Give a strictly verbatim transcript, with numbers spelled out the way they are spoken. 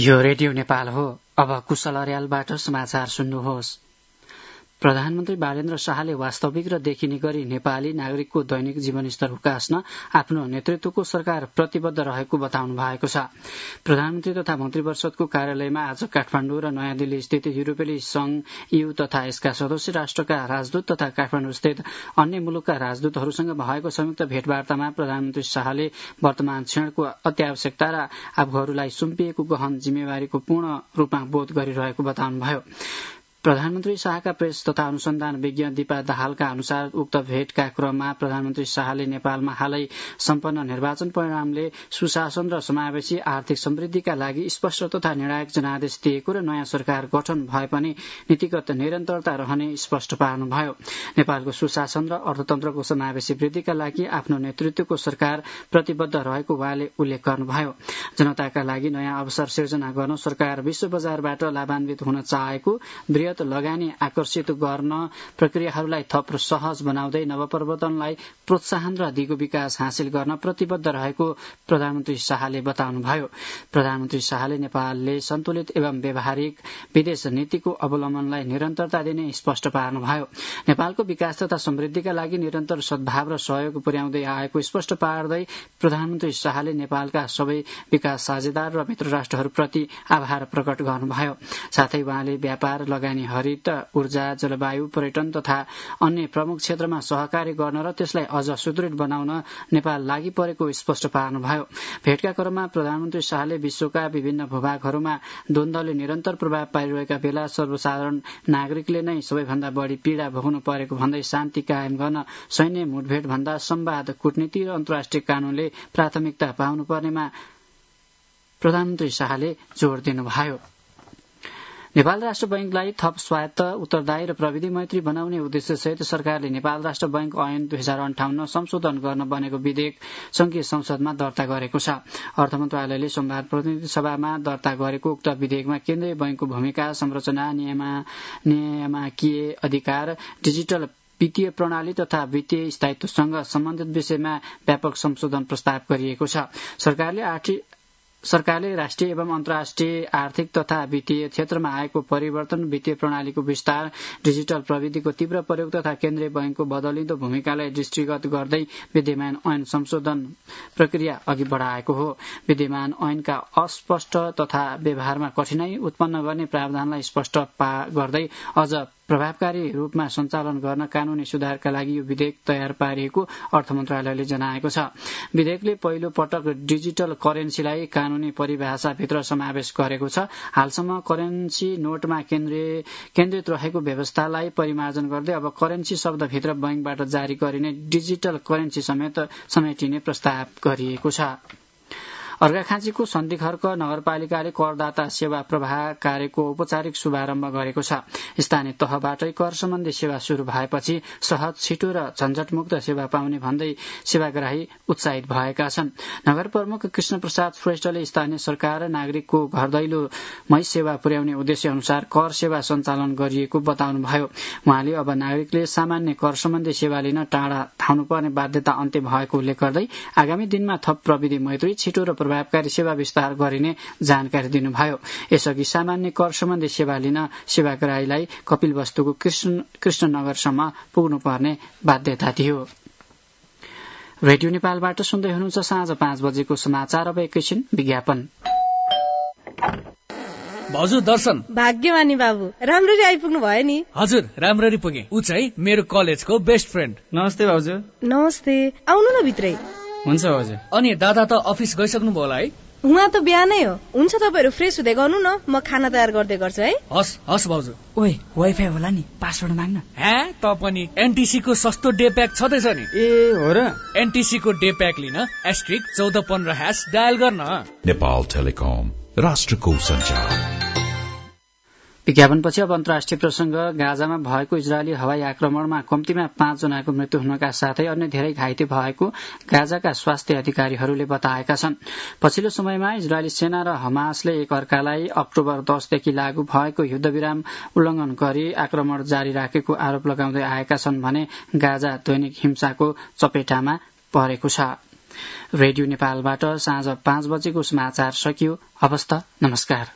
यो रेडियो नेपाल हो। अब कुशल अर्यालबाट समाचार सुन्नुहोस्। प्रधानमन्त्री बालेन्द्र शाहले वास्तविक र देखिने गरी नेपाली नागरिकको दैनिक जीवनस्तर उकास्न आफ्नो नेतृत्वको सरकार प्रतिबद्ध रहेको बताउनु भएको छ। प्रधानमन्त्री तथा मन्त्री परिषदको कार्यालयमा आज काठमाडौँ र नयाँ दिल्ली स्थित युरोपेली संघ ईयू तथा यसका सदस्य राष्ट्रका राजदूत तथा काठमाडौँ स्थित अन्य मुलुकका राजदूतहरूसँग भएको संयुक्त भेटवार्तामा प्रधानमन्त्री शाहले वर्तमान क्षणको अत्यावश्यकता र आफूहरूलाई सुम्पिएको गहन जिम्मेवारीको पूर्ण रूपमा बोध गरिरहेको बताउनुभयो। प्रधानमन्त्री शाहका प्रेस तथा अनुसन्धान विज्ञ दीपा दाहालका अनुसार उक्त भेटका क्रममा प्रधानमन्त्री शाहले नेपालमा हालै सम्पन्न निर्वाचन परिणामले सुशासन र समावेशी आर्थिक समृद्धिका लागि स्पष्ट तथा निर्णायक जनादेश दिएको र नयाँ सरकार गठन भए पनि नीतिगत निरन्तरता रहने स्पष्ट पार्नुभयो। नेपालको सुशासन र अर्थतन्त्रको समावेशी वृद्धिका लागि आफ्नो नेतृत्वको सरकार प्रतिबद्ध रहेको उहाँले उल्लेख गर्नुभयो। जनताका लागि नयाँ अवसर सिर्जना गर्न सरकार विश्व बजारबाट लाभान्वित हुन चाहेको, वृहत लगानी आकर्षित गर्न, प्रक्रियाहरूलाई थप र सहज बनाउँदै नवप्रवर्तनलाई प्रोत्साहन र दिगो विकास हासिल गर्न प्रतिबद्ध रहेको प्रधानमन्त्री शाहले बताउनुभयो। प्रधानमन्त्री शाहले नेपालले सन्तुलित एवं व्यावहारिक विदेश नीतिको अवलम्बनलाई निरन्तरता दिने स्पष्ट पार्नुभयो। नेपालको विकास तथा समृद्धिका लागि निरन्तर सद्भाव र सहयोग पुर्याउँदै आएको स्पष्ट पार्दै प्रधानमन्त्री शाहले नेपालका सबै विकास साझेदार र मित्र राष्ट्रहरूप्रति आभार प्रकट गर्नुभयो। साथै उहाँले व्यापार, लगानी, हरित ऊर्जा, जलवायु, पर्यटन तथा अन्य प्रमुख क्षेत्रमा सहकारी गर्न र त्यसलाई अझ सुदृढ बनाउन नेपाल लागि परेको स्पष्ट पार्नुभयो। भेटका क्रममा प्रधानमन्त्री शाहले विश्वका विभिन्न भूभागहरूमा द्वन्द्वले निरन्तर प्रभाव पारिरहेका बेला सर्वसाधारण नागरिकले नै सबैभन्दा बढ़ी पीड़ा भोग्नु परेको भन्दै शान्ति कायम गर्न सैन्य मुठभेट भन्दा संवाद, कूटनीति र अन्तर्राष्ट्रिय कानूनले प्राथमिकता पाउनुपर्नेमा प्रधानमन्त्री शाहले जोड़ दिनुभयो। नेपाल राष्ट्र बैंकलाई थप स्वायत्त, उत्तरदायी र प्रविधि मैत्री बनाउने उद्देश्यसहित सरकारले नेपाल राष्ट्र बैंक ऐन दुई हजार अन्ठाउन्न संशोधन गर्न बनेको विधेयक संघीय संसदमा दर्ता गरेको छ। अर्थ मन्त्रालयले सोमबार प्रतिनिधि सभामा दर्ता गरेको उक्त विधेयकमा केन्द्रीय बैंकको भूमिका, संरचना, नियामकीय अधिकार, डिजिटल वित्तीय प्रणाली तथा वित्तीय स्थायित्वसँग सम्बन्धित विषयमा व्यापक संशोधन प्रस्ताव गरिएको छ। सरकारले आर्थिक सरकारले राष्ट्रिय एवं अन्तर्राष्ट्रिय आर्थिक तथा वित्तीय क्षेत्रमा आएको परिवर्तन, वित्तीय प्रणालीको विस्तार, डिजिटल प्रविधिको तीव्र प्रयोग तथा केन्द्रीय बैंकको बदलिँदो भूमिकालाई दृष्टिगत गर्दै विद्यमान ऐन संशोधन प्रक्रिया अघि बढ़ाएको हो। विद्यमान ऐनका अस्पष्ट तथा व्यवहारमा कठिनाई उत्पन्न गर्ने प्रावधानलाई स्पष्ट गर्दै अझ प्रभावकारी रूपमा सञ्चालन गर्न कानूनी सुधारका लागि यो विधेयक तयार पारिएको अर्थ मन्त्रालयले जनाएको छ। विधेयकले पहिलो पटक डिजिटल करेन्सीलाई कानूनी परिभाषाभित्र समावेश गरेको छ। हालसम्म करेन्सी नोटमा केन्द्रीय केन्द्रित रहेको व्यवस्थालाई परिमार्जन गर्दै अब करेन्सी शब्दभित्र बैंकबाट जारी गरिने डिजिटल करेन्सी समेत समेटिने प्रस्ताव गरिएको छ। अर्घाखाँचीको सन्धिखर्क नगरपालिकाले करदाता सेवा प्रवाह कार्यको औपचारिक शुभारम्भ गरेको छ। स्थानीय तहबाटै कर सम्बन्धी सेवा शुरू भएपछि सहज, छिटो र झन्झटमुक्त सेवा पाउने भन्दै सेवाग्राही उत्साहित भएका छन्। नगर प्रमुख कृष्ण प्रसाद श्रेष्ठले स्थानीय सरकार र नागरिकको घर दैलोमै सेवा पुर्याउने उद्देश्य अनुसार कर सेवा सञ्चालन गरिएको बताउनुभयो। उहाँले अब नागरिकले सामान्य कर सम्बन्धी सेवा लिन टाढा धाउनुपर्ने बाध्यता अन्त्य भएको उल्लेख गर्दै आगामी दिनमा थप प्रविधि मैत्री, छिटो र प्रभावकारी सेवा विस्तार गरिने जानकारी दिनुभयो। यसअघि सामान्य कर सम्बन्धी सेवा लिन सेवाग्राहीलाई कपिलवस्तुको कृष्ण कृष्णनगरसम्म पुग्नुपर्ने बाध्यता थियो। रेडियो नेपालबाट सुन्दै हुनुहुन्छ साँझ पाँच बजेको समाचार। अब एकैछिन विज्ञापन। भाउजू दर्शन। भाग्यमानी बाबु, राम्ररी आइपुग्नु भयो नि। हजुर, राम्ररी पुगे। ऊ चाहिँ मेरो कलेजको बेस्ट फ्रेन्ड। नमस्ते भाउजू। नमस्ते, आउनु न भित्रै। हुन्छ भाउजू। अनि दादा त अफिस गइसक्नु भयो होला है? उहाँ त बिहानै हो। हुन्छ, तपाईहरु फ्रेस हुँदै गर्नु न, म खाना तयार गर्दै गर्छु है। हस् हस् भाउजू। ओए, वाइफाई होला नि, पासवर्ड माग्न। हे, त पनि एनटीसी को सस्तो डे प्याक छदैछ नि। ए हो र? एनटीसी को डे प्याक लिन एस्ट्रिक चौध पन्ध्र ह्याश डायल गर्न। नेपाल टेलिकम, राष्ट्रको सञ्चार। विज्ञापनपछि अब अन्तर्राष्ट्रिय प्रसंग। गाजामा भएको इजरायली हवाई आक्रमणमा कम्तीमा पाँच जनाको मृत्यु हुनका साथै अन्य धेरै घाइते भएको गाजाका स्वास्थ्य अधिकारीहरूले बताएका छन्। पछिल्लो समयमा इजरायली सेना र हमासले एक अर्कालाई अक्टोबर दसदेखि लागू भएको युद्धविराम उल्लंघन गरी आक्रमण जारी राखेको आरोप लगाउँदै आएका छन् भने गाजा दैनिक हिंसाको चपेटामा परेको छ। रेडियो नेपालबाट साँझ पाँच बजेको समाचार सकियो। हवस् त, नमस्कार।